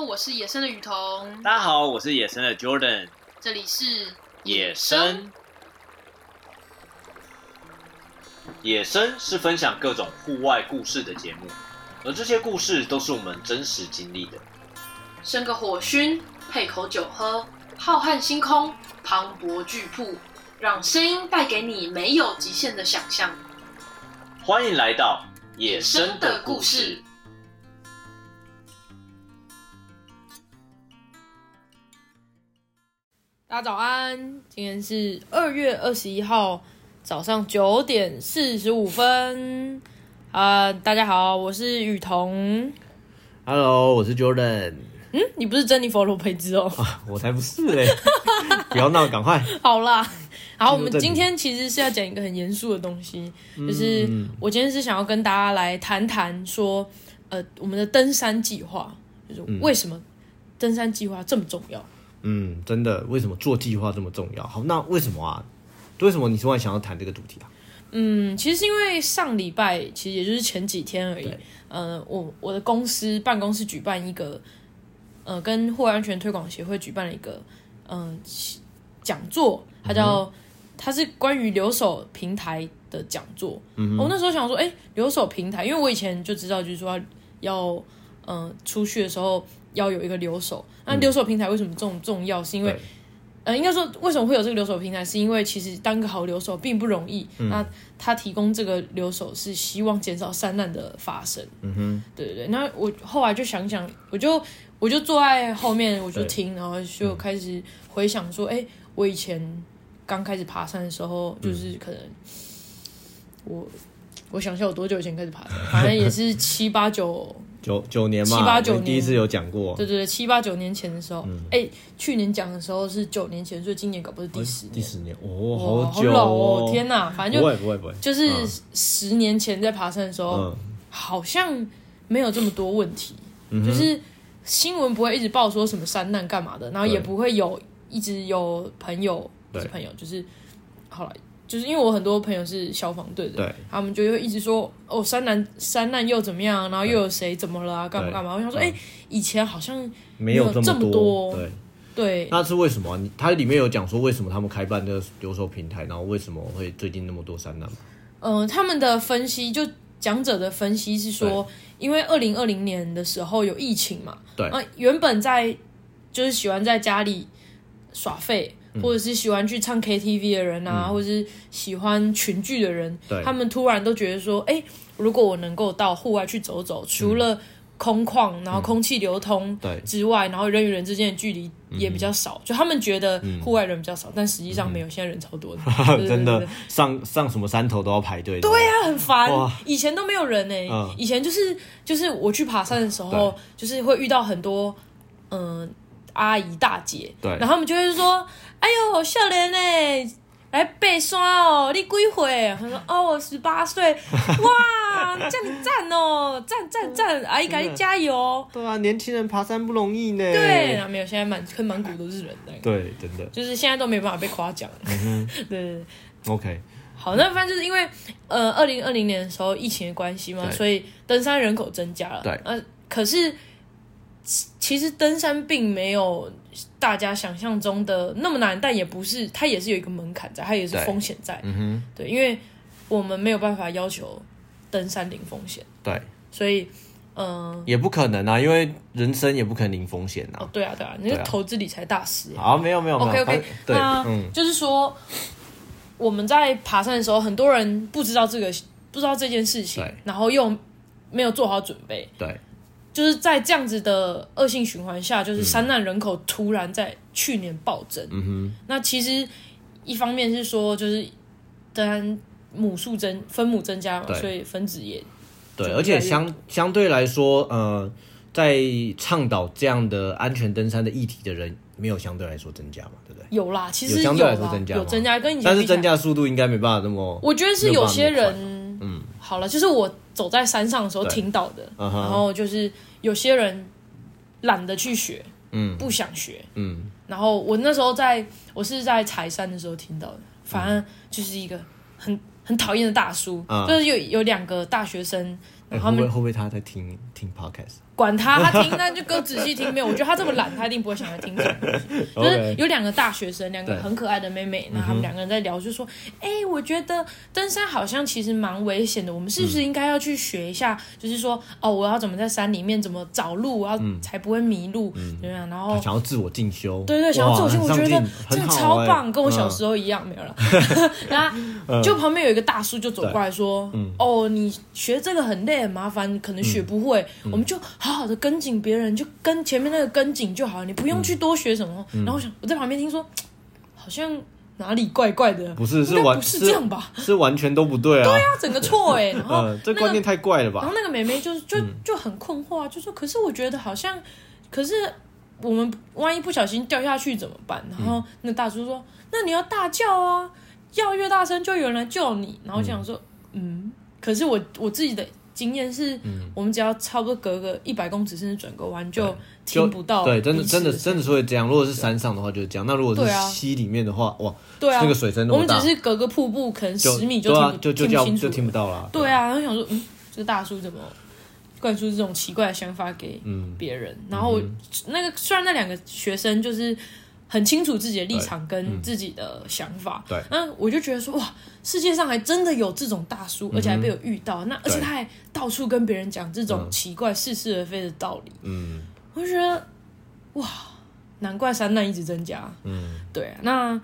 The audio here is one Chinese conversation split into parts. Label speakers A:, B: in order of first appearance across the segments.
A: 我是野生的雨桐。
B: 大家好，我是野生的 Jordan。
A: 这里是
B: 野生。野生是分享各种户外故事的节目，而这些故事都是我们真实经历的。
A: 生个火熏，配口酒喝，浩瀚星空，磅礴巨瀑，让声音带给你没有极限的想象。
B: 欢迎来到野生的故事。
A: 大家早安，今天是2月21号早上9点45分。大家好，我是雨桐。
C: Hello， 我是 Jordan。
A: 你不是珍妮佛罗培兹哦？
C: 我才不是嘞！不要闹，赶快。
A: 好啦，好，我们今天其实是要讲一个很严肃的东西，就是我今天是想要跟大家来谈谈说，我们的登山计划，就是为什么登山计划这么重要？
C: 真的，为什么做计划这么重要？好，那为什么啊？为什么你突然想要谈这个主题啊？
A: 其实是因为上礼拜，其实也就是前几天而已。我的办公室举办一个，跟户外安全推广协会举办了一个，讲座，它是关于留守平台的讲座。我那时候想说，留守平台，因为我以前就知道，就是说要出去的时候要有一个留守。那留守平台为什么这么重要？是因为应该说为什么会有这个留守平台？是因为其实当个好留守并不容易。那他提供这个留守是希望减少山难的发生。对。那我后来就想想，我就坐在后面，我就听，然后就开始回想说，我以前刚开始爬山的时候，就是可能我想一下我多久以前开始爬山，反正也是7、8、
C: 9年嘛，7、8、9年，第一次有讲过。
A: 对，7、8、9年前的时候，去年讲的时候是9年前，所以今年搞不是第10年。
C: 第10年哦，好久
A: 好老哦！天哪，反正就
C: 不会，
A: 就是10年前在爬山的时候，好像没有这么多问题，就是新闻不会一直报说什么山难干嘛的，然后也不会一直有朋友，不是朋友，就是好了。就是因为我很多朋友是消防队的，他们就会一直说山难又怎么样，然后又有谁怎么了啊，干嘛？我想说，以前好像
C: 没有这么
A: 多，对。
C: 那是为什么？它里面有讲说为什么他们开办这个留守平台，然后为什么会最近那么多山难吗？
A: 他们的分析，就讲者的分析是说，因为2020年的时候有疫情嘛，原本就是喜欢在家里耍废。或者是喜欢去唱 KTV 的人啊，或者是喜欢群聚的人，他们突然都觉得说，如果我能够到户外去走走，除了空旷，然后空气流通之外，然后人与人之间的距离也比较少，就他们觉得户外人比较少，但实际上没有，现在人超多的，
C: 真的上什么山头都要排队。
A: 对啊，很烦。以前都没有人以前就是我去爬山的时候，就是会遇到很多阿姨大姐，然后他们就会说：“哎呦，少年呢，来爬山哦，你几岁？”他说：“我18岁。”哇，这样赞哦，赞！阿姨赶紧加油！
C: 对啊，年轻人爬山不容易呢。
A: 对，没有，现在满谷都是人的。
C: 对，真的，
A: 就是现在都没办法被夸奖。对。
C: OK。
A: 好，那反正就是因为2020年的时候疫情的关系嘛，所以登山人口增加了。对，可是。其实登山并没有大家想象中的那么难，但也不是，它也是有一个门槛在，它也是风险在。对，因为我们没有办法要求登山零风险。对，所以
C: 也不可能啊，因为人生也不可能零风险啊。
A: 对啊，你是投资理财大师。
C: 好，没有。
A: OK， 那就是说我们在爬山的时候，很多人不知道这件事情，然后又没有做好准备。对。就是在这样子的恶性循环下，就是山难人口突然在去年暴增。那其实一方面是说，就是当然分母增加嘛，所以分子也
C: 对，而且相对来说，在倡导这样的安全登山的议题的人，没有相对来说增加嘛，对不对？
A: 有啦，其实有
C: 相对来说增加，
A: 有增加，跟以前
C: 但是增加速度应该没办法那么。
A: 我觉得是有些人，好了，就是我走在山上的时候听到的，然后就是有些人懒得去学，不想学，然后我那时候我是在柴山的时候听到的，反正就是一个很讨厌的大叔，就是有2个大学生， 然后他们
C: 会不会他在听 podcast？
A: 管他听，那就哥仔细听。没有，我觉得他这么懒，他一定不会想来听这种东西。就是有2个大学生，2个很可爱的妹妹，那他们2个人在聊，就说：“我觉得登山好像其实蛮危险的，我们是不是应该要去学一下？就是说，我要怎么在山里面怎么找路，才不会迷路，对啊。然后
C: 想要自我进修，
A: 对，想要自我进修，我觉得这个超棒，跟我小时候一样，没有了。然后就旁边有一个大叔就走过来说：“你学这个很累很麻烦，可能学不会，我们就好好的跟紧别人，就跟前面那个跟紧就好，你不用去多学什么。然后我在旁边听说，好像哪里怪怪的，
C: 不是这样吧？是完全都不对啊！
A: 对啊，整个错然后
C: 这观念太怪了吧？
A: 然后那个妹妹就很困惑，就说：可是我觉得好像，可是我们万一不小心掉下去怎么办？然后那大叔说：那你要大叫啊，叫越大声就有人来救你。然后我想说，可是我自己的经验是，我们只要差不多隔个100公尺甚至转个弯就听不到。
C: 对，真的是会这样。如果是山上的话就是这样，那如果是溪里面的话，哇，
A: 对啊，
C: 那个水声那么大，
A: 我们只是隔个瀑布，可能10米就听
C: 不到了。
A: 对啊，然后想说，这个大叔怎么灌输这种奇怪的想法给别人？然后那个虽然那2个学生就是很清楚自己的立场跟自己的想法，
C: 对，
A: 那我就觉得说，哇，世界上还真的有这种大叔，而且还被我遇到，那而且他还到处跟别人讲这种奇怪似是而非的道理，我就觉得哇，难怪山难一直增加，对，那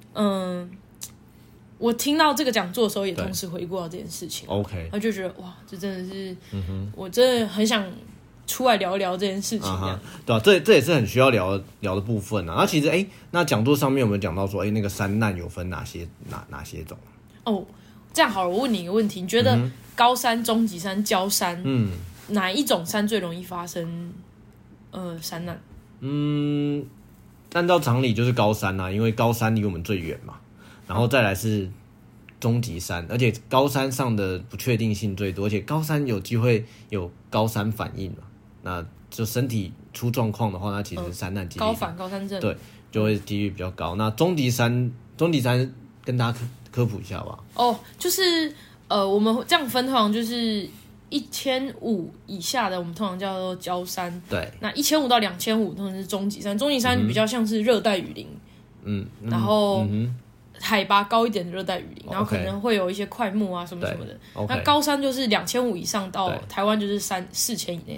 A: 我听到这个讲座的时候，也同时回顾到这件事情
C: ，OK，
A: 我就觉得哇，这真的是，我真的很想出来聊一聊这件事情，
C: 对啊，这也是很需要聊的部分啊。那其实那讲座上面有没有讲到说，那个山难有分哪些种？
A: 这样好了，我问你一个问题，你觉得高山、中级山、郊山，哪一种山最容易发生山难？
C: 按照常理就是高山啊，因为高山离我们最远嘛。然后再来是中级山，而且高山上的不确定性最多，而且高山有机会有高山反应嘛，那就身体出状况的话，那其实山难几率
A: 高山症，对，
C: 就会几率比较高。那中级山跟大家科普一下吧。
A: 就是我们这样分，通常就是1500以下的，我们通常叫做郊山，
C: 对，
A: 那1500到2500通常是中级山，中级山比较像是热带雨林，然后海拔高一点的热带雨林，然后可能会有一些块木啊什么什么的。那高山就是2500以上到台湾就是4000以内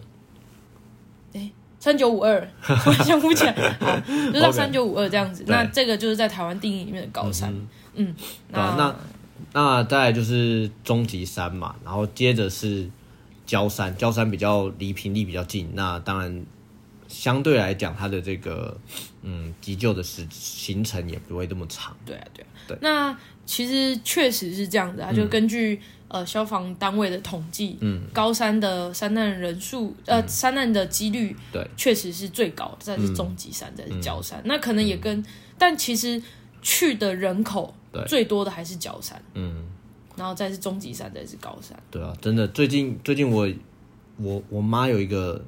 A: ，3952，我想不起来，好，就到3952这样子。那这个就是在台湾定义里面的高山。
C: 那再来就是中级山嘛，然后接着是郊山比较离平地比较近，那当然相对来讲它的这个急救的行程也不会这么长。对。
A: 那其实确实是这样子啊，就根据消防单位的统计，高山的山难人数，山难的几率，对，确实是最高的，再是中级山，再是郊山。那可能也但其实去的人口最多的还是郊山，然后再是中级山，再是高山。
C: 对啊，真的，最近我妈有一个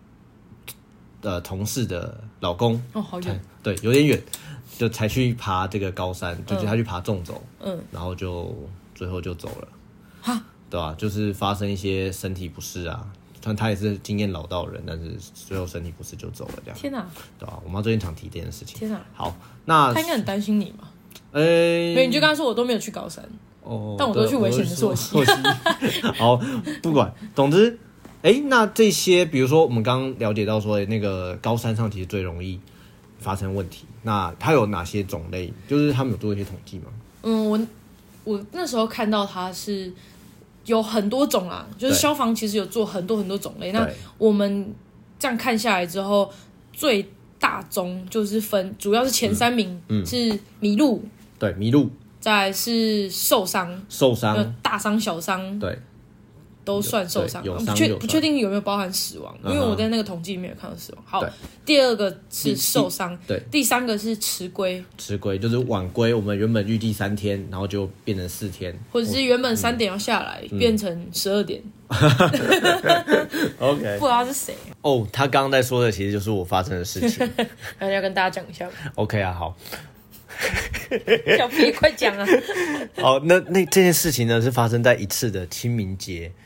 C: 同事的老公，
A: 好远，
C: 对，有点远，就才去爬这个高山，就是他去爬纵走，然后就最后就走了，对吧？就是发生一些身体不适啊，虽然他也是经验老道人，但是最后身体不适就走了，这样。
A: 天哪，
C: 对吧？我妈最近常提这件事情。
A: 天哪，
C: 好，那
A: 他应该很担心你嘛？对，你就刚才说我都没有去高山，但我都去危险的溯溪。
C: 好，不管，总之。那这些，比如说我们刚刚了解到说，那个高山上其实最容易发生问题。那它有哪些种类？就是他们有做一些统计吗？
A: 我那时候看到它是有很多种啦，就是消防其实有做很多种类。那我们这样看下来之后，最大宗就是主要是前3名是迷路，
C: 对，迷路，
A: 再来是受伤，大伤小伤，对。都算受伤，不确定有没有包含死亡，因为我在那个统计里面有看到死亡。好，第2个是受伤，对，第3个是迟归，就是
C: 晚归。我们原本预计3天，然后就变成4天，
A: 或者是原本3点要下来，变成12点。
C: OK，
A: 不知道是谁
C: 他刚刚在说的其实就是我发生的事情，
A: 要跟大家讲一下。
C: OK 啊，好。
A: 小皮快讲啊！
C: 好，那这件事情呢是发生在一次的清明节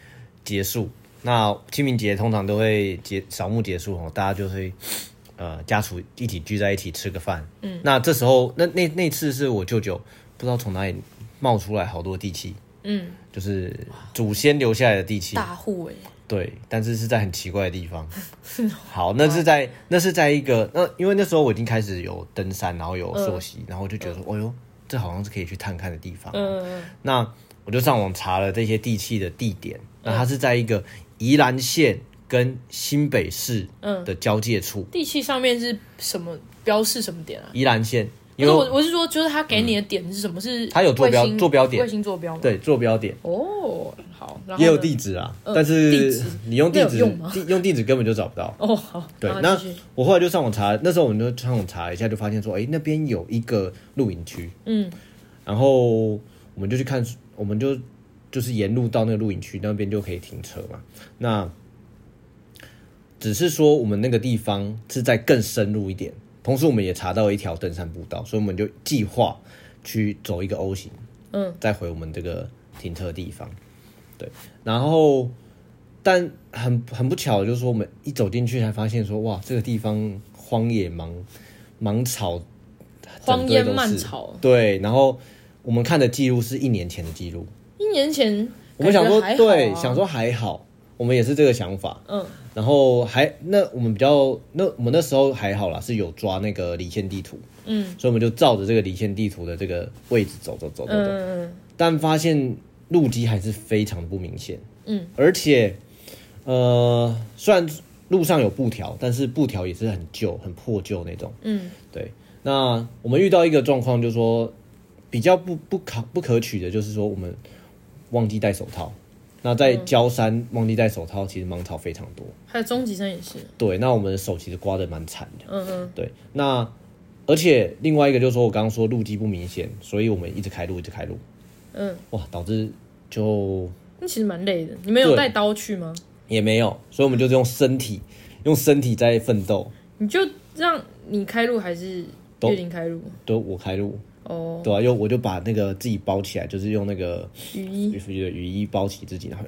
C: 结束。那清明节通常都会扫墓结束大家就会家属一起聚在一起吃个饭。那这时候那次是我舅舅不知道从哪里冒出来好多地契，就是祖先留下来的地契，
A: 大户
C: 对，但是在很奇怪的地方。好，那是在一个因为那时候我已经开始有登山，然后有溯溪，然后我就觉得说，哎呦，这好像是可以去探看的地方。那我就上网查了这些地契的地点，那它是在一个宜兰县跟新北市的交界处。
A: 地契上面是什么标示什么点啊？
C: 宜兰县。
A: 因为我是说，就是他给你的点是什么？是
C: 它有坐标点，
A: 卫星坐标吗？
C: 对，坐标点。
A: 好，
C: 也有地址啊，但是你用地址用地址根本就找不到。
A: 好，
C: 对，那我后来就上网查，那时候我们就上网查一下，就发现说，那边有一个露营区，然后我们就去看，我们就是沿路到那个露营区那边就可以停车嘛。那只是说我们那个地方是在更深入一点。同时，我们也查到一条登山步道，所以我们就计划去走一个 O 型，再回我们这个停车地方。对，然后但很不巧，就是说我们一走进去才发现说，哇，这个地方荒野芒草，
A: 荒烟蔓草。
C: 对，然后我们看的记录是1年前的记录。
A: 1年前，
C: 我们想说，对，想说还好。我们也是这个想法，然后我们那时候还好啦，是有抓那个离线地图，所以我们就照着这个离线地图的这个位置走，但发现路基还是非常不明显，而且虽然路上有布条，但是布条也是很旧、很破旧那种，对。那我们遇到一个状况，就是说比较不可取的，就是说我们忘记戴手套。那在郊山忘记戴手套，其实芒草非常多。
A: 还有终极山也是。对，
C: 那我们的手其实刮得蛮惨的。对。那而且另外一个就是说我刚刚说路基不明显，所以我们一直开路。哇，导致
A: 那其实蛮累的。你们有带刀去吗？
C: 也没有，所以我们就是用身体在奋斗。
A: 你就让你开路还是月林开路？
C: 都我开路。对啊，我就把那个自己包起来，就是用那个雨衣包起自己，然后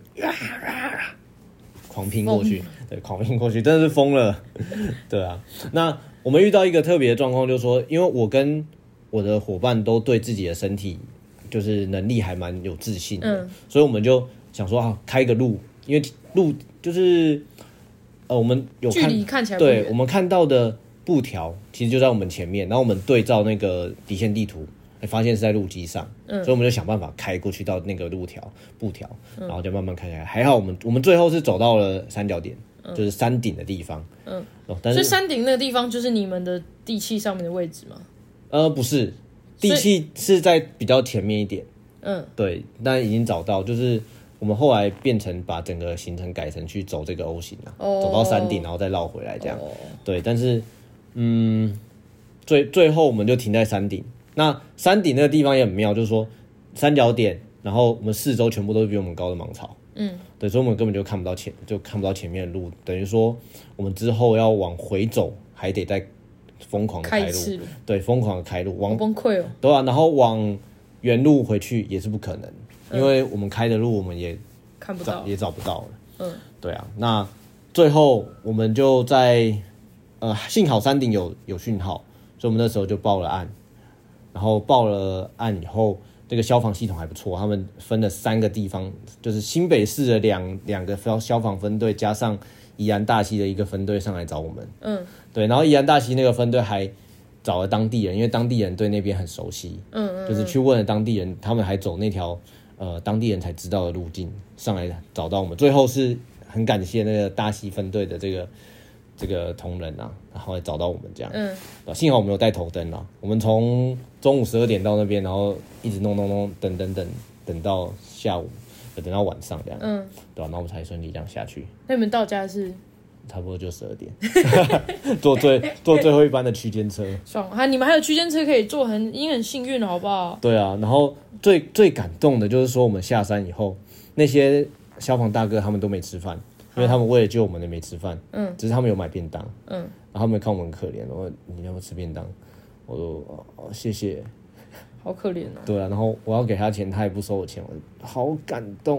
C: 狂拼过去，对，狂拼过去，真的是疯了，对啊。那我们遇到一个特别的状况，就是说，因为我跟我的伙伴都对自己的身体就是能力还蛮有自信的，所以我们就想说开个路，因为路就是我们有
A: 距离看起来不远，
C: 对，我们看到的布条其实就在我们前面，然后我们对照那个底线地图，发现是在路基上，所以我们就想办法开过去到那个布条，然后就慢慢开起来。还好我们最后是走到了三角点，就是山顶的地方。
A: 所以山顶那个地方就是你们的地契上面的位置吗？
C: 不是，地契是在比较前面一点。对，但已经找到，就是我们后来变成把整个行程改成去走这个 O 型走到山顶，然后再绕回来这样。对，但是最后我们就停在山顶。那山顶那个地方也很妙，就是说三角点，然后我们四周全部都是比我们高的芒草。对，所以我们根本就看不到前面的路，等于说我们之后要往回走，还得再疯狂的开路。对，疯狂的开路，
A: 好崩溃哦。
C: 对啊，然后往原路回去也是不可能，因为我们开的路我们也
A: 看不到，
C: 也找不到了。对啊，那最后我们就在幸好山顶有讯号，所以我们那时候就报了案。然后报了案以后，这个消防系统还不错，他们分了3个地方，就是新北市的两个消防分队，加上宜兰大溪的一个分队上来找我们。对，然后宜兰大溪那个分队还找了当地人，因为当地人对那边很熟悉。就是去问了当地人，他们还走那条当地人才知道的路径上来找到我们。最后是很感谢那个大溪分队的这个同仁然后来找到我们这样。幸好我们有带头灯我们从中午12点到那边，然后一直弄等到下午，等到晚上这样。对吧？然后我们才顺利这样下去。
A: 那你们到家是？
C: 差不多就12点，坐最后一班的区间车。
A: 爽你们还有区间车可以坐，已经很幸运了，好不好？
C: 对啊，然后最感动的就是说，我们下山以后，那些消防大哥他们都没吃饭。因为他们为了救我们的没吃饭，只是他们有买便当，然后他们看我们很可怜，我说你要不要吃便当？我说谢谢，
A: 好可怜
C: 对啊，然后我要给他钱，他也不收我钱，我好感动。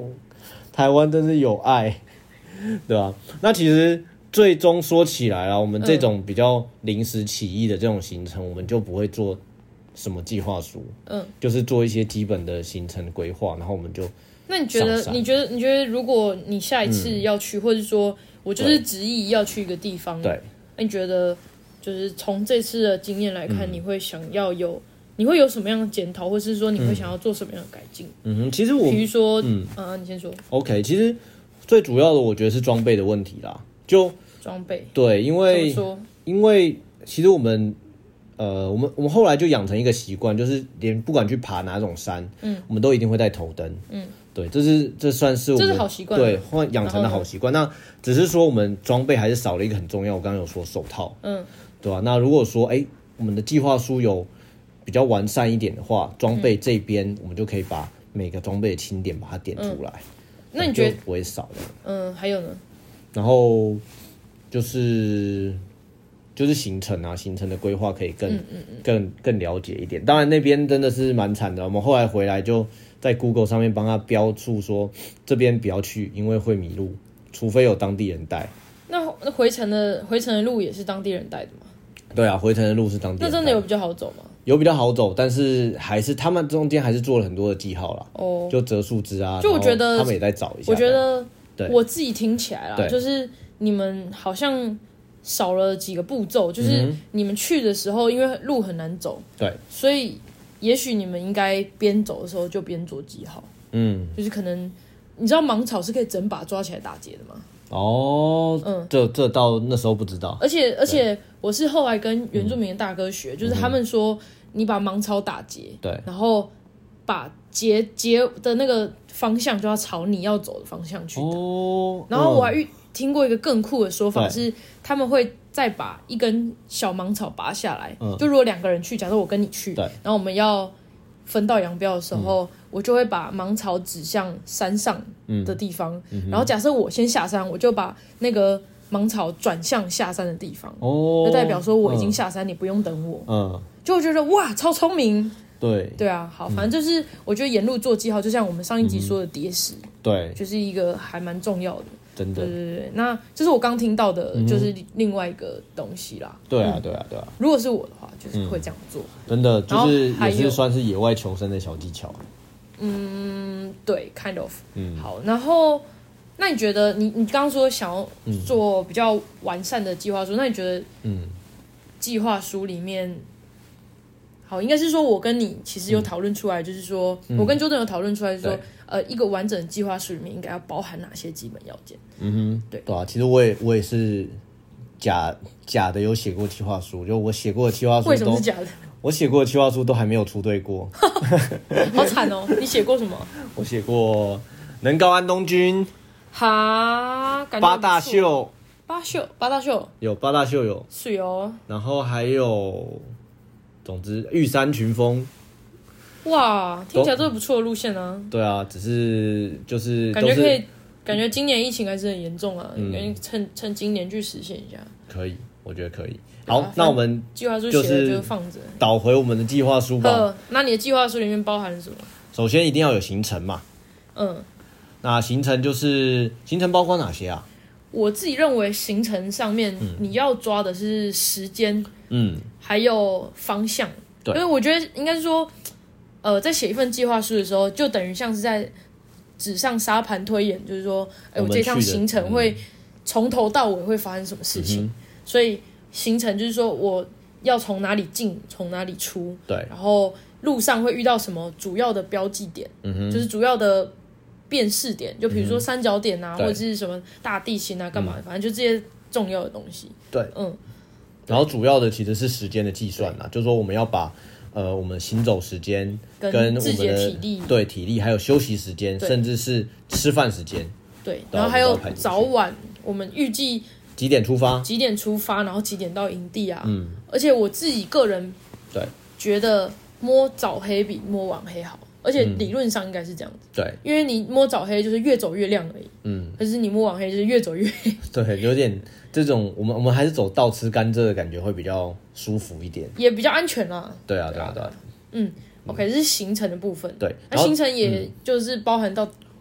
C: 台湾真是有爱，对吧？那其实最终说起来啊，我们这种比较临时起意的这种行程，我们就不会做什么计划书，就是做一些基本的行程规划，然后我们就。
A: 那你觉得，如果你下一次要去，或者说我就是执意要去一个地方，
C: 对，
A: 那你觉得就是从这次的经验来看，你会有什么样的检讨，或是说你会想要做什么样的改进？
C: 其实比
A: 如说，你先说。
C: OK， 其实最主要的我觉得是装备的问题啦，就
A: 装备，
C: 对，因为其实我们后来就养成一个习惯，就是连不管去爬哪种山，我们都一定会带头灯，对，这算是我们
A: 这是好习惯，
C: 对，养成的好习惯。那只是说我们装备还是少了一个很重要，我刚刚有说手套，对吧？那如果说我们的计划书有比较完善一点的话，装备这边我们就可以把每个装备的清点把它点出来，
A: 那你觉得
C: 不会少的？
A: 还有呢？
C: 然后就是行程的规划可以更了解一点。当然那边真的是蛮惨的，我们后来回来就在 Google 上面帮他标注说这边不要去，因为会迷路，除非有当地人带。
A: 那回程的路也是当地人带的吗？
C: 对啊，回程的路是当地人带的。
A: 那真的有比较好走吗？
C: 有比较好走，但是还是他们中间还是做了很多的记号啦，就折树枝啊，
A: 就我觉得
C: 他们也在找一下。
A: 我觉得我自己听起来啦，就是你们好像少了几个步骤，就是你们去的时候，因为路很难走，
C: 对，
A: 所以也许你们应该边走的时候就边做记号，就是可能你知道芒草是可以整把抓起来打结的吗？这到那时候不知道，而且我是后来跟原住民的大哥学，就是他们说你把芒草打结，
C: 对，
A: 然后把结的那个方向就要朝你要走的方向去打，然后我还听过一个更酷的说法是，他们会再把一根小芒草拔下来，就如果2个人去，假设我跟你去，然后我们要分道扬镳的时候，我就会把芒草指向山上的地方，然后假设我先下山，我就把那个芒草转向下山的地方，就代表说我已经下山，你不用等我，就觉得哇，超聪明。对啊，好，反正就是我觉得沿路做记号，就像我们上一集说的叠石，
C: 对，
A: 就是一个还蛮重要的。
C: 真的，
A: 对，那这是我刚听到的，就是另外一个东西啦。
C: 对啊。
A: 如果是我的话，就是会这样做。
C: 真的，就是也是算是野外求生的小技巧。
A: 对 ，kind of。好，然后那你觉得你刚刚说想要做比较完善的计划书，那你觉得计划书里面，好，应该是说我跟你其实有讨论出来，就是说我跟 Jordan 有讨论出来，就是说一个完整的计划书里面应该要包含哪些基本要件？对啊，
C: 其实我也是假的有写过计划书，就我写过的计划书，
A: 为什么是假的？
C: 我写过的计划书都还没有出队过，
A: 好惨哦！你写过什么？
C: 我写过能高安东军，八大秀，
A: 八大秀
C: 有八大秀有
A: 是哦，
C: 然后还有，总之玉山群峰。
A: 哇，听起来都是不错的路线啊。
C: 对啊，只是就是
A: 感觉可以，感觉今年疫情还是很严重啊，趁今年去实现一下。
C: 可以，我觉得可以。好，那我们
A: 计划书写的就放着，
C: 导回我们的计划书吧。
A: 那你的计划书里面包含什么？
C: 首先一定要有行程嘛。那行程包括哪些啊？我
A: 自己认为行程上面你要抓的是时间，还有方向。对，因为我觉得应该是说，在写一份计划书的时候，就等于像是在纸上沙盘推演，就是说，我这趟行程会从头到尾会发生什么事情，所以行程就是说我要从哪里进，从哪里出，对，然后路上会遇到什么主要的标记点，就是主要的辨识点，就比如说三角点啊，或者是什么大地形啊，干嘛，反正就这些重要的东西。对，然后主要的其实是时间的计算啦，就是说我们要把我们行走时间跟我们的体力还有休息时间，甚至是吃饭时间，对，然后还有早晚我们预计几点出发，然后几点到营地啊。而且我自己个人觉得摸早黑比摸晚黑好，而且理论上应该是这样子。对，因为你摸早黑就是越走越亮而已。可是你摸晚黑就是越走越黑。对，有点这种我们还是走倒吃甘蔗的感觉会比较舒服一点，也比较安全啦。对啊。OK， 这是行程的部分。对，那行程也就是包含到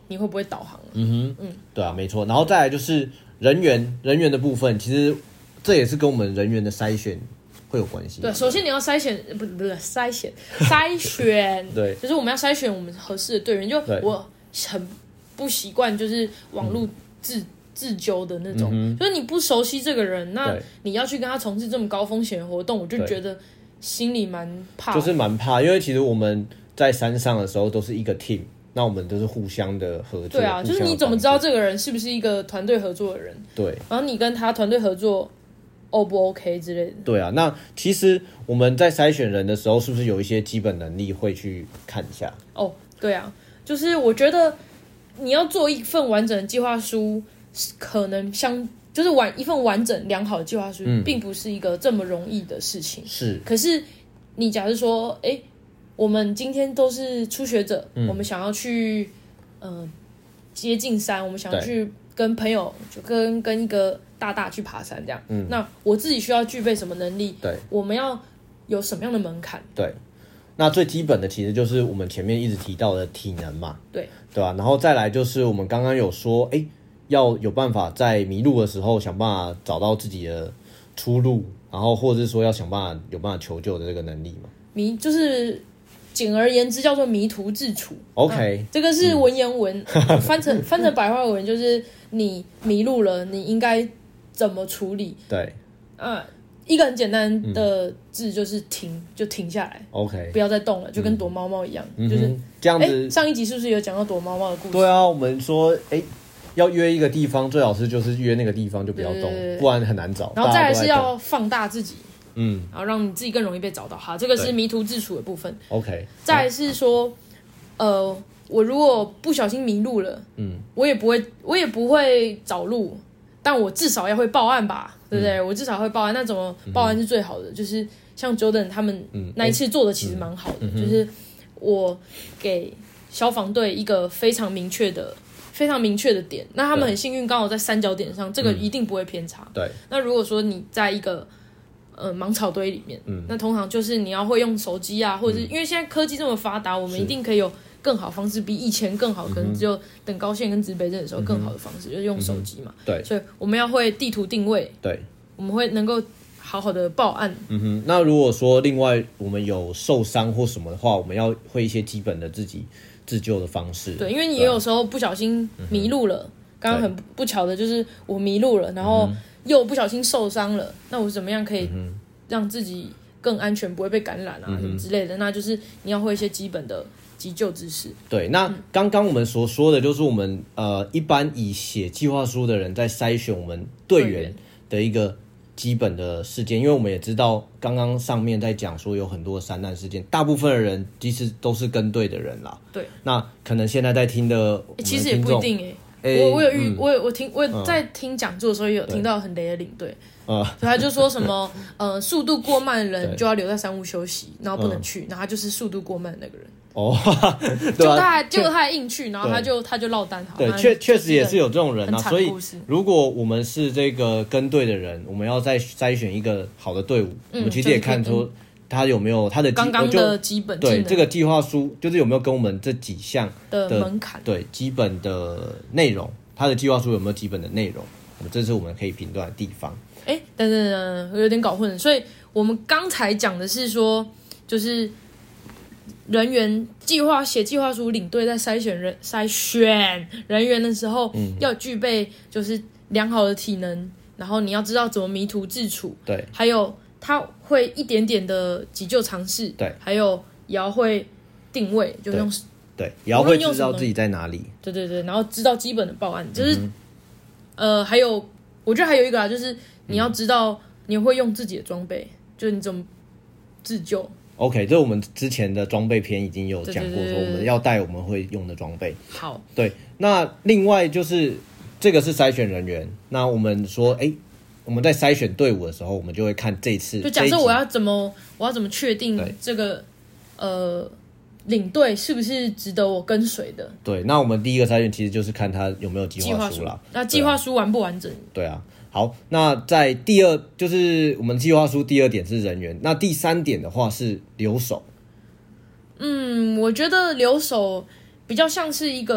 A: 你会不会导航。
C: 对啊，没错。然后再来就是人员的部分，其实这也是跟我们人员的筛选会有关系。
A: 对，首先你要筛选，不是筛选，
C: 对，
A: 就是我们要筛选我们合适的队员。就我很不习惯，就是网络自纠的那种，就是你不熟悉这个人，那你要去跟他从事这么高风险的活动，我就觉得心里蛮怕，
C: 就是蛮怕，因为其实我们在山上的时候都是一个 team。那我们都是互相的合作。
A: 对啊，就是你怎么知道这个人是不是一个团队合作的人？
C: 对，
A: 然后你跟他团队合作 O 不 OK 之类的。
C: 对啊，那其实我们在筛选人的时候，是不是有一些基本能力会去看一下？
A: 对啊，就是我觉得你要做一份完整的计划书，可能就是一份完整良好的计划书，并不是一个这么容易的事情。
C: 是，
A: 可是你假如说，我们今天都是初学者，我们想要去接近山，我们想要去跟朋友就跟一个大去爬山这样。那我自己需要具备什么能力？对，我们要有什么样的门槛？
C: 对，那最基本的其实就是我们前面一直提到的体能嘛，
A: 对
C: 吧？然后再来就是我们刚刚有说，要有办法在迷路的时候想办法找到自己的出路，然后或者是说要有办法求救的这个能力嘛。
A: 就是简而言之叫做迷途自处。
C: OK，
A: 这个是文言文，翻成白话文就是你迷路了，你应该怎么处理？
C: 对，
A: 一个很简单的字就是停，就停下来
C: ，OK，
A: 不要再动了，就跟躲猫猫一样，就是
C: 这样子。
A: 上一集是不是有讲到躲猫猫的故事？
C: 对啊，我们说，要约一个地方，最好是就是约那个地方就不要动，不然很难找。
A: 然后再来是要放大自己。然后让你自己更容易被找到。好，这个是迷途自处的部分。
C: OK，
A: 再来是说，我如果不小心迷路了，我也不会找路，但我至少要会报案吧，对不对？我至少会报案。那怎么报案是最好的？就是像 Jordan 他们那一次做的其实蛮好的，就是我给消防队一个非常明确的点，那他们很幸运刚好在三角点上，这个一定不会偏差。
C: 对。
A: 那如果说你在一个芒草堆里面，那通常就是你要会用手机啊，或者是因为现在科技这么发达，我们一定可以有更好方式，比以前更好，可能只有等高线跟指北针的时候更好的方式，就是用手机嘛。
C: 对，
A: 所以我们要会地图定位，
C: 对，
A: 我们会能够好好的报案。
C: 那如果说另外我们有受伤或什么的话，我们要会一些基本的自己自救的方式。
A: 对，因为你也有时候不小心迷路了，刚刚很不巧的就是我迷路了，然后又不小心受伤了，那我怎么样可以让自己更安全，不会被感染啊什么之类的？那就是你要会一些基本的急救知识。
C: 对，那刚刚我们所说的就是我们一般以写计划书的人在筛选我们队员的一个基本的事件，因为我们也知道刚刚上面在讲说有很多山难事件，大部分的人其实都是跟队的人啦。
A: 对，
C: 那可能现在在听的
A: 其实也不一定我在听讲座的时候也有听到很雷的领队，所以他就说什么速度过慢的人就要留在山屋休息，然后不能去，然后他就是速度过慢的那个人。对啊，结果他还硬去，然后他就落单。好，
C: 对，确实也是有这种人啊。所以如果我们是这个跟队的人，我们要再筛选一个好的队伍，我们其实也看出他有没有他的
A: 刚刚的基本技能。
C: 对，这个计划书就是有没有跟我们这几项
A: 的门槛，
C: 对基本的内容，他的计划书有没有基本的内容，这是我们可以评断的地方。
A: 等，我有点搞混了。所以我们刚才讲的是说，就是人员写计划书，领队在筛选人员的时候，要具备就是良好的体能，然后你要知道怎么迷途自处，
C: 对，
A: 还有他会一点点的急救常识，
C: 对，
A: 还有也要会定位，就用
C: 对，也要会知道自己在哪里，
A: 对，然后知道基本的报案，就是还有我觉得还有一个啊，就是你要知道你会用自己的装备，就是你怎么自救。
C: OK， 这我们之前的装备篇已经有讲过，说我们要带我们会用的装备。
A: 好，
C: 对，那另外就是这个是筛选人员，那我们说，我们在筛选队伍的时候，我们就会看这次。
A: 就假设我要怎么确定这个领队是不是值得我跟随的？
C: 对，那我们第一个筛选其实就是看他有没有计划书啦。
A: 那计划书完不完整？
C: 对啊。好，那在第二就是我们计划书第二点是人员，那第三点的话是留守。
A: 我觉得留守比较像是一个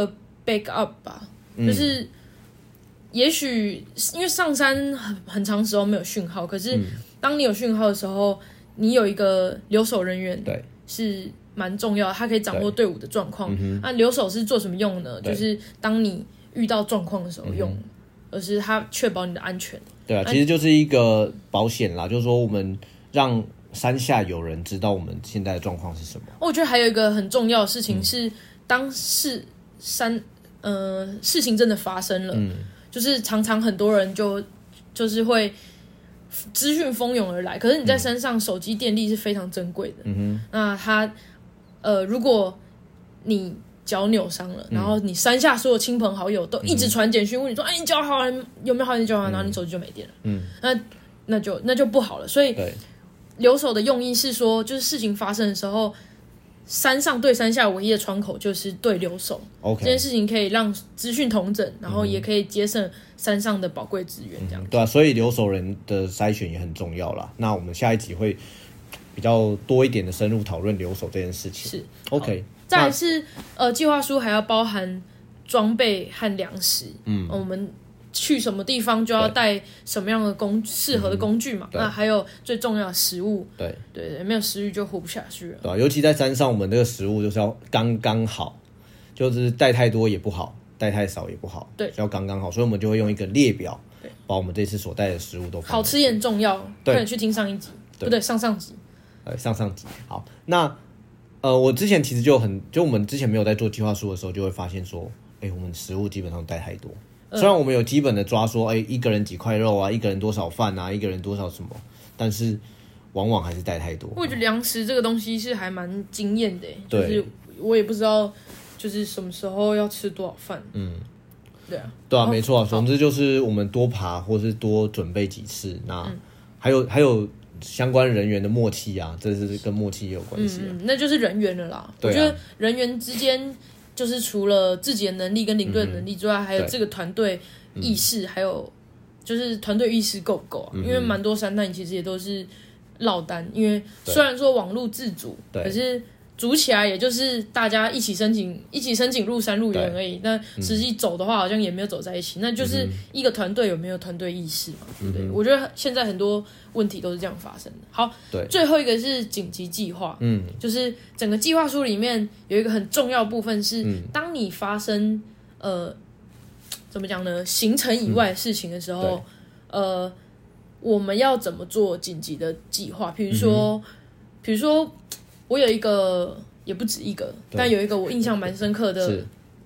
A: back up 吧，就是也许因为上山很长时候没有讯号，可是当你有讯号的时候，你有一个留守人员是蛮重要的，他可以掌握队伍的状况。那留守是做什么用呢？就是当你遇到状况的时候用，而是他确保你的安全。
C: 对啊，其实就是一个保险啦，就是说我们让山下有人知道我们现在的状况是什么。
A: 我觉得还有一个很重要的事情是，当事情真的发生了，就是常常很多人就是会资讯蜂拥而来，可是你在山上手机电力是非常珍贵的。那他如果你脚扭伤了，然后你山下所有亲朋好友都一直传简讯问你说，哎，你脚好了有没有好？你脚好了，然后你手机就没电了。那就不好了。所以留守的用意是说，就是事情发生的时候，山上对山下唯一的窗口就是对留守。这件事情可以让资讯统整，然后也可以节省山上的宝贵资源，这样
C: 对啊。所以留守人的筛选也很重要啦。那我们下一集会比较多一点的深入讨论留守这件事情。
A: 是
C: OK。
A: 再来是计划书还要包含装备和粮食。我们去什么地方就要带什么样的适合的工具嘛。那还有最重要的食物。对，没有食欲就活不下去了。
C: 对啊，尤其在山上，我们这个食物就是要刚刚好，就是带太多也不好，带太少也不好，对，要刚刚好。所以我们就会用一个列表，把我们这次所带的食物都放
A: 好吃也很重要。快点去听上一集，不对，上上集。
C: 上集。好，那我之前其实就我们之前没有在做计划书的时候，就会发现说，我们食物基本上带太多。虽然我们有基本的抓说，一个人几块肉啊，一个人多少饭啊，一个人多少什么，但是往往还是带太多。
A: 我觉得粮食这个东西是还蛮惊艳的，就是我也不知道，就是什么时候要吃多少饭。对啊，
C: 没错。总之就是我们多爬，或是多准备几次。那还有相关人员的默契啊，这是跟默契也有关系。
A: 那就是人员了啦。我觉得人员之间。就是除了自己的能力跟领队的能力之外，还有这个团队意识，还有就是团队意识够不够啊？因为蛮多山难其实也都是落单，因为虽然说网路自主，可是组起来也就是大家一起申请入山入园而已。那实际走的话，好像也没有走在一起。那就是一个团队有没有团队意识嘛？对，我觉得现在很多问题都是这样发生的。好，最后一个是紧急计划。就是整个计划书里面有一个很重要的部分是，当你发生怎么讲呢？行程以外的事情的时候，我们要怎么做紧急的计划？比如说。我有一个，也不止一个，但有一个我印象蛮深刻的，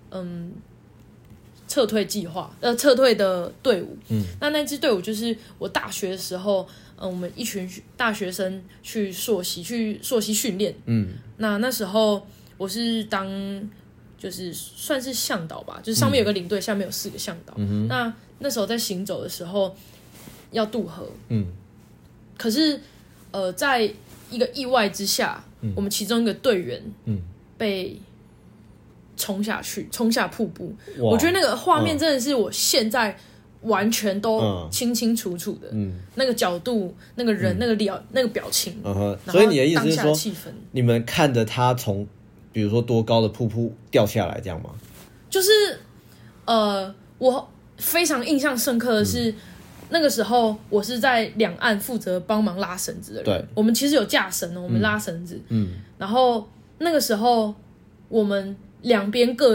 A: 撤退计划，撤退的队伍。那支队伍就是我大学的时候，我们一群大学生去溯溪训练。那时候我是就是算是向导吧，就是上面有个领队，下面有4个向导。那时候在行走的时候要渡河。可是在一个意外之下，我们其中一个队员被冲下瀑布。我觉得那个画面真的是我现在完全都清清楚楚的。那个角度、那个人、那个表情。
C: 所以你的意思是说，
A: 气氛
C: 你们看着他从比如说多高的瀑布掉下来，这样吗？
A: 就是我非常印象深刻的是。那个时候我是在两岸负责帮忙拉绳子的人。对，我们其实有架绳我们拉绳子。然后那个时候我们两边各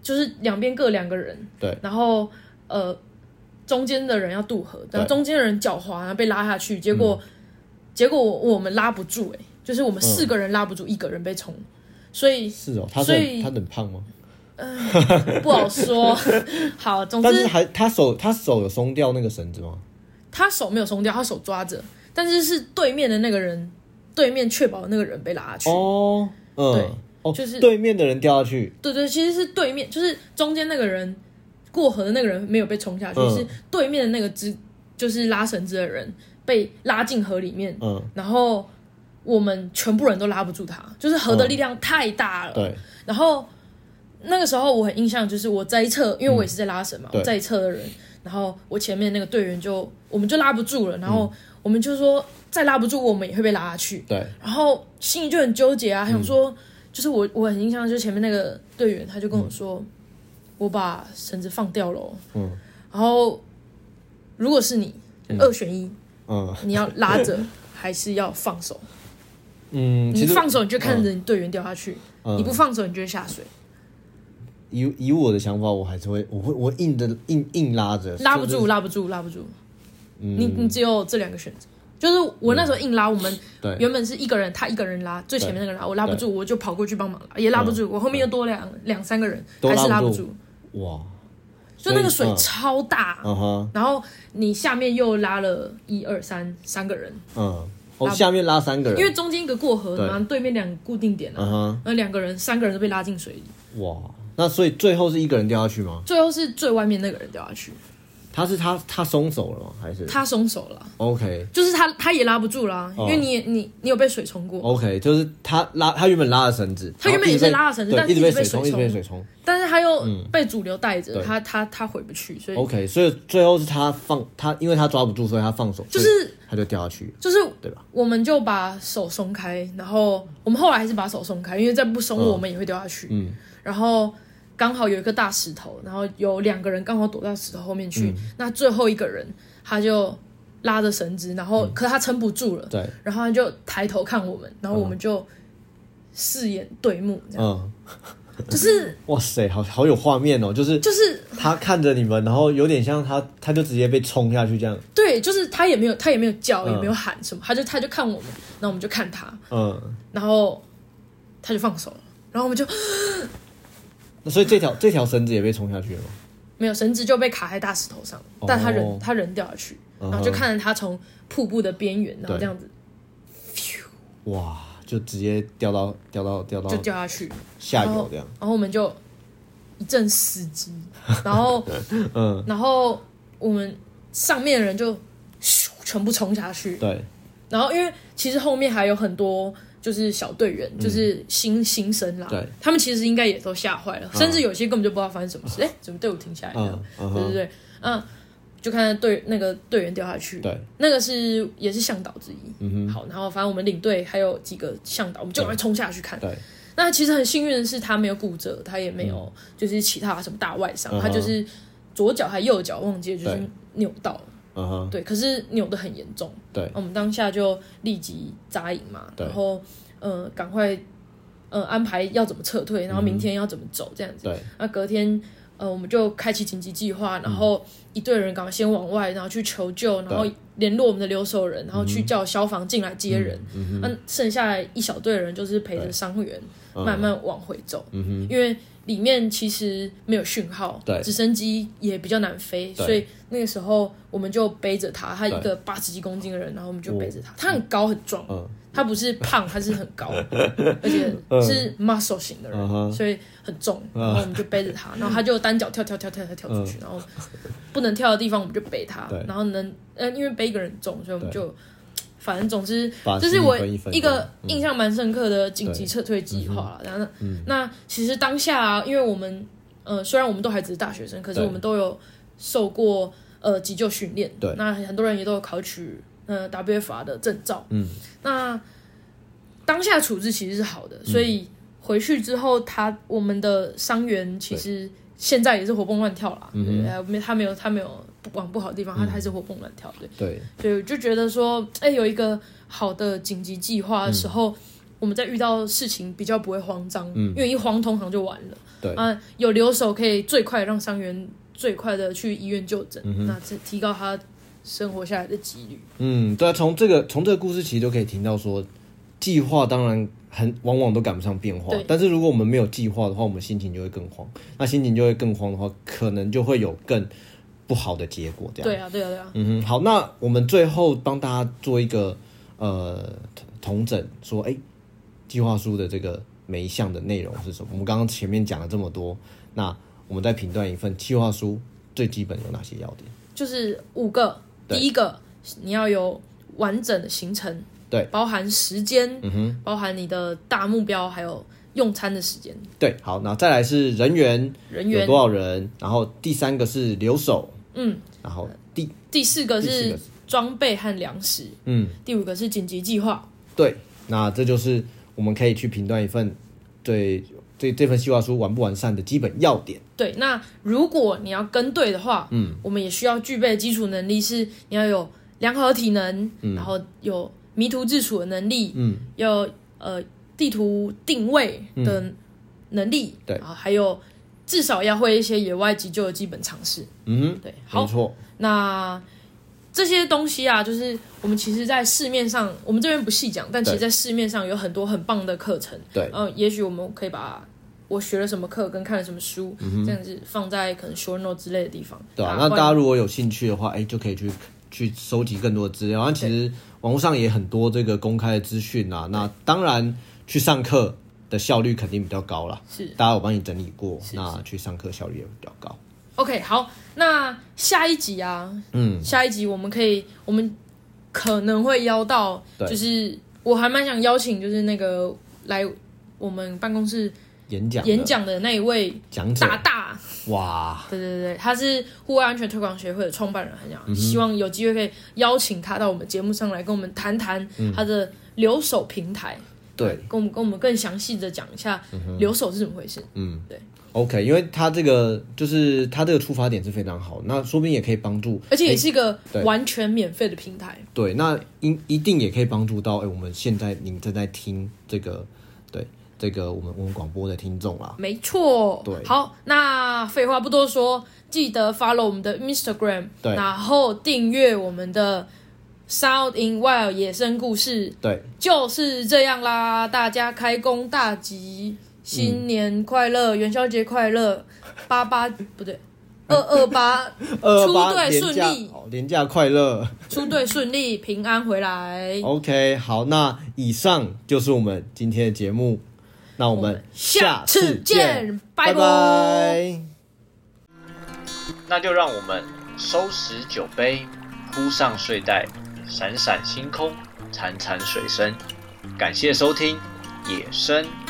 A: 2个人。对，然后中间的人要渡河，然后中间的人脚滑，然后被拉下去，结果我们拉不住，就是我们4个人拉不住，1个人被冲。所以是哦，他很胖吗？不好说。好，总之，但是
C: 他手有松掉那个绳子吗？
A: 他手没有松掉，他手抓着，但是是对面的那个人，对面确保的那个人被拉下去。对，就是
C: 对面的人掉下去。
A: 对，其实是对面，就是中间那个人过河的那个人没有被冲下去，是对面的那个就是拉绳子的人被拉进河里面。然后我们全部人都拉不住他，就是河的力量太大了。对，然后。那个时候我很印象，就是我在一侧，因为我也是在拉绳嘛，我在一侧的人，然后我前面那个队员我们就拉不住了，然后我们就说再拉不住我们也会被拉下去。对，然后心里就很纠结啊，想说就是我很印象，就是前面那个队员他就跟我说， 我把绳子放掉了，然后如果是你，2选1，你要拉着还是要放手？你放手你就看着你队员掉下去，你不放手你就会下水。
C: 以我的想法，我还是我硬拉着，
A: 拉不住，拉不住。你只有这2个选择。就是我那时候硬拉，我们原本是一个人，他一个人拉，最前面那个人拉，我拉不住，我就跑过去帮忙拉，也拉不住，我后面又多两三个人，还是拉不住。哇！就那个水超大，然后你下面又拉了1、2、3个人，
C: 下面拉3个人，
A: 因为中间一个过河，然后对面2个固定点啊，那2个人、3个人都被拉进水里。
C: 哇！那所以最后是1个人掉下去吗？
A: 最后是最外面那个人掉下去。
C: 他松手了吗？还是
A: 他松手了
C: ？OK，
A: 就是他也拉不住啦，因为你有被水冲过。
C: OK， 就是他原本拉了绳子，
A: 他原本也是拉了绳子，但
C: 一直被
A: 水冲，但是他又被主流带着，他回不去，所以
C: OK， 所以最后是他因为他抓不住，所以他放手，
A: 就是
C: 他就掉下去，
A: 就是
C: 对吧？
A: 我们就把手松开，然后我们后来还是把手松开，因为再不松我们也会掉下去。然后刚好有一个大石头，然后有2个人刚好躲到石头后面去，那最后一个人他就拉着绳子，然后可他撑不住了，对，然后他就抬头看我们，然后我们就四眼对目，这样，就是
C: 哇塞，好有画面哦，就是他看着你们，然后有点像他就直接被冲下去这样，
A: 对，就是他也没有叫，也没有喊什么，他就看我们，然后我们就看他，然后他就放手了，然后我们就。
C: 所以这条绳子也被冲下去了吗？
A: 没有，绳子就被卡在大石头上，但他人掉下去，然后就看着他从瀑布的边缘，然后这样子，
C: 哇，就直接掉到
A: 就掉下去
C: 下游这样，
A: 然后我们就一阵死机，然后然后我们上面的人就全部冲下去，对，然后因为其实后面还有很多。就是小队员，就是新生啦，对，他们其实应该也都吓坏了，甚至有些根本就不知道发生什么事，怎么队伍停下来了，对，就看那个队员掉下去，对，那个也是向导之一，好，然后反正我们领队还有几个向导，我们就赶快冲下去看，对，那其实很幸运的是他没有骨折，他也没有就是其他什么大外伤，他就是左脚还右脚忘记了，就是扭到了。对，可是扭得很严重。对，我们当下就立即扎营嘛，然后赶快安排要怎么撤退，然后明天要怎么走这样子。对，那隔天我们就开启紧急计划，然后一队人赶快先往外，然后去求救，然后联络我们的留守人，然后去叫消防进来接人。那剩下来一小队人就是陪着伤员慢慢往回走，因为里面其实没有讯号，直升机也比较难飞，所以那个时候我们就背着他一个80几公斤的人，然后我们就背着他，他很高很壮，他不是胖，他是很高，而且是 muscle 型的人，所以很重，然后我们就背着他，然后他就单脚跳出去，然后不能跳的地方我们就背他，然后因为背一个人重，所以我们就。反正总之，这是我一个印象蛮深刻的紧急撤退计划了。然后那其实当下，因为我们虽然我们都还只是大学生，可是我们都有受过急救训练。对，那很多人也都有考取WFR 的证照。那当下处置其实是好的，所以回去之后，我们的伤员其实现在也是活蹦乱跳啦。他没有。往不好的地方，他还是活蹦乱跳，对，所以我就觉得说，有一个好的紧急计划的时候，我们在遇到事情比较不会慌张，因为一慌通常就完了。对有留守可以最快让伤员最快的去医院就诊，那提高他生活下来的几率。
C: 对啊，从这个故事其实就可以听到说，计划当然往往都赶不上变化，但是如果我们没有计划的话，我们心情就会更慌。那心情就会更慌的话，可能就会有更不好的结果，这
A: 样。对啊。
C: 好，那我们最后帮大家做一个统整，说，计划书的这个每一项的内容是什么？我们刚刚前面讲了这么多，那我们再评断一份计划书最基本有哪些要点？
A: 就是5个。第一个，你要有完整的行程，对，包含时间，包含你的大目标，还有用餐的时间。对，
C: 好，那再来是人员有多少人，然后第3个是留守。然后
A: 第4个是装备和粮食，第5个是紧急计划。
C: 对，那这就是我们可以去评断一份对这份计划书完不完善的基本要点。
A: 对，那如果你要跟对的话，我们也需要具备基础能力，是你要有良好的体能，然后有迷途自处的能力，要地图定位的能力，
C: 对，
A: 然后还有至少要会一些野外急救的基本常识。对，好，
C: 没错。
A: 那这些东西啊，就是我们其实在市面上，我们这边不细讲，但其实在市面上有很多很棒的课程。
C: 对，
A: 也许我们可以把我学了什么课跟看了什么书，这样子放在可能 short note 之类的地方。
C: 对啊，那大家如果有兴趣的话，就可以去收集更多的资料。那其实网络上也很多这个公开的资讯啊。那当然去上课的效率肯定比较高啦。
A: 是，
C: 大家有帮你整理过，那去上课效率也比较高。
A: OK， 好，那下一集啊，下一集我们可能会邀到，就是我还蛮想邀请，就是那个来我们办公室演讲的那一位
C: 讲者
A: 大，
C: 哇，
A: 对，他是户外安全推广协会的创办人，很想希望有机会可以邀请他到我们节目上来跟我们谈谈他的留守平台，
C: 对，
A: 跟我们更详细的讲一下留守是怎么回事，对。
C: OK， 因为他这个出发点是非常好，那说不定也可以帮助，
A: 而且也是一个完全免费的平台。
C: 对，那一定也可以帮助到我们现在您正在听这个我们广播的听众啦。
A: 没错，
C: 对，
A: 好，那废话不多说，记得 follow 我们的 Instagram，
C: 对，
A: 然后订阅我们的 Sound in Wild 野生故事，
C: 对，
A: 就是这样啦，大家开工大吉。新年快乐，元宵节快乐，228出队顺利，
C: 连假快乐，
A: 出队顺利，平安回来。
C: OK， 好，那以上就是我们今天的节目，那我们下次见，拜拜。
B: 那就让我们收拾酒杯，铺上睡袋，闪闪星空，潺潺水声。感谢收听《野生